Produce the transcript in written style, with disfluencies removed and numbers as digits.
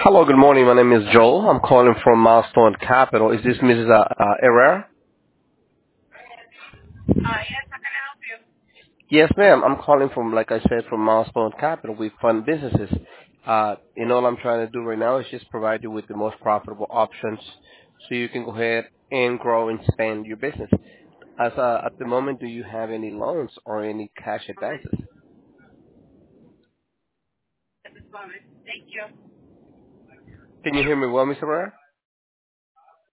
Hello, good morning. My name is Joel. I'm calling from Milestone Capital. Is this Mrs. Herrera? Yes, how can I help you? Yes, ma'am. I'm calling from, like I said, from Milestone Capital. We fund businesses. All I'm trying to do right now is just provide you with the most profitable options so you can go ahead and grow and expand your business. At the moment, do you have any loans or any cash advances? At this moment. Thank you. Can you hear me well, Mr. Herrera?